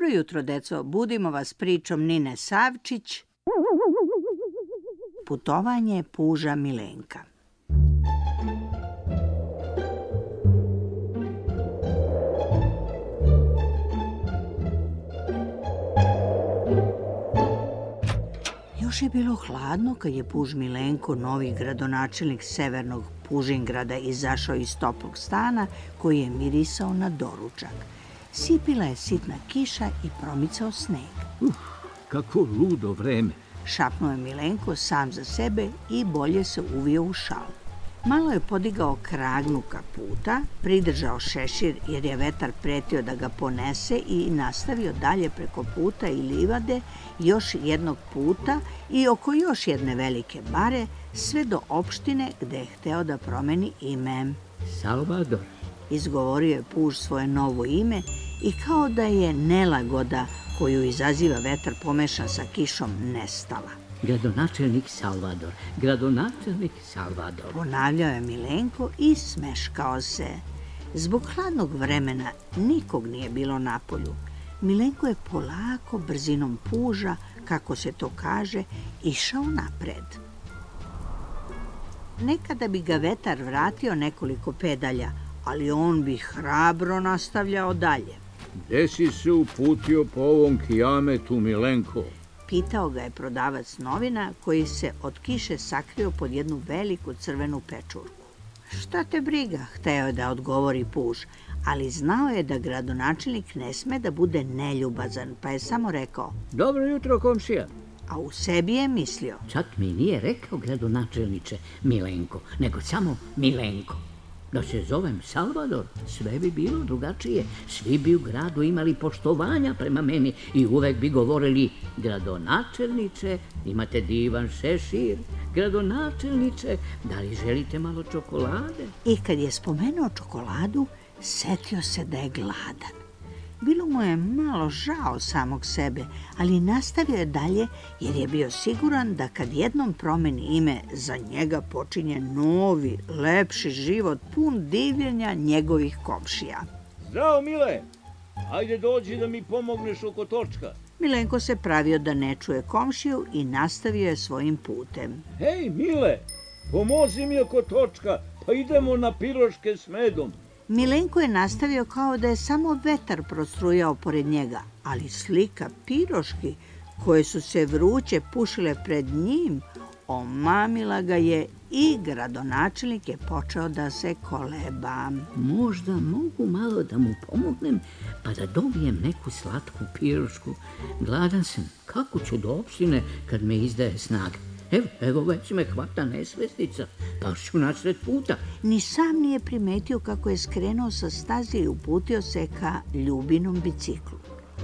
Dobro jutro, deco. Budimo vas pričom Nine Savčić. Putovanje puža Milenka. Još je bilo hladno kad je puž Milenko, novi gradonačelnik severnog Pužingrada, izašao iz toplog stana koji je mirisao na doručak. Sipila je sitna kiša i promicao sneg. Kako ludo vreme, Šapnuo je Milenko sam za sebe i bolje se uvio u šal. Malo je podigao kragnu kaputa, pridržao šešir jer je vetar pretio da ga ponese i nastavio dalje preko puta i livade, još jednog puta i oko još jedne velike bare, sve do opštine gde je hteo da promeni ime. Salvador. Izgovorio je puž svoje novo ime i kao da je nelagoda koju izaziva vetar pomešan sa kišom nestala. Gradonačelnik Salvador, gradonačelnik Salvador. Ponavljao je Milenko i smeškao se. Zbog hladnog vremena nikog nije bilo napolju. Milenko je polako, brzinom puža, kako se to kaže, išao napred. Nekada bi ga vetar vratio nekoliko pedalja, ali on bi hrabro nastavljao dalje. Gde si se uputio po ovom kijametu, Milenko? Pitao ga je prodavac novina koji se od kiše sakrio pod jednu veliku crvenu pečurku. Šta te briga, hteo je da odgovori puž, ali znao je da gradonačelnik ne sme da bude neljubazan, pa je samo rekao: Dobro jutro, komšija. A u sebi je mislio: Čak mi nije rekao gradonačelniče Milenko, nego samo Milenko. Da se zovem Salvador, sve bi bilo drugačije. Svi bi u gradu imali poštovanja prema meni i uvek bi govorili: gradonačelniče, imate divan šešir. Gradonačelniče, da li želite malo čokolade? I kad je spomenuo čokoladu, setio se da je gladan. Bilo mu je malo žao samog sebe, ali nastavio je dalje jer je bio siguran da kad jednom promeni ime, za njega počinje novi, lepši život pun divljenja njegovih komšija. Zdravo, Mile! Ajde dođi da mi pomogneš oko točka. Milenko se pravio da ne čuje komšiju i nastavio je svojim putem. Hej, Mile! Pomozi mi oko točka, pa idemo na piroške s medom. Milenko je nastavio kao da je samo vetar prostrujao pored njega, ali slika piroški koje su se vruće pušile pred njim omamila ga je i gradonačelnik je počeo da se koleba. Možda mogu malo da mu pomognem pa da dobijem neku slatku pirošku. Gladan sam, kako ću do opštine kad me izdaje snaga? Evo već me hvata nesvestica, pa ću nasred puta. Ni sam nije primetio kako je skrenuo sa staze i uputio se ka Ljubinom biciklu.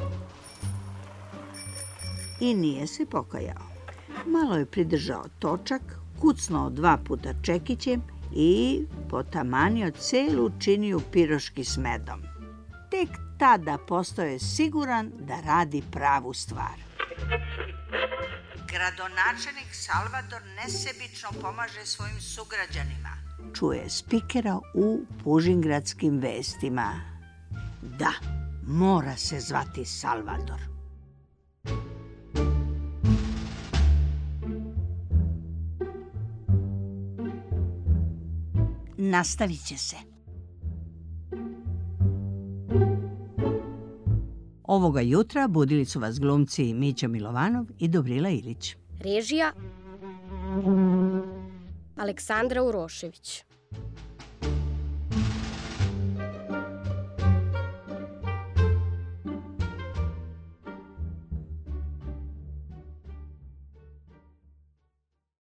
I nije se pokajao. Malo je pridržao točak, kucnuo 2 puta čekićem i potamanio celu činiju piroški s medom. Tek tada postao je siguran da radi pravu stvar. Gradonačelnik Salvador nesebično pomaže svojim sugrađanima, čuje spikera u pužingradskim vestima. Da, mora se zvati Salvador. Nastavit će se. Ovoga jutra budili su vas glumci Mića Milovanov i Dobrila Ilić. Režija Aleksandra Urošević.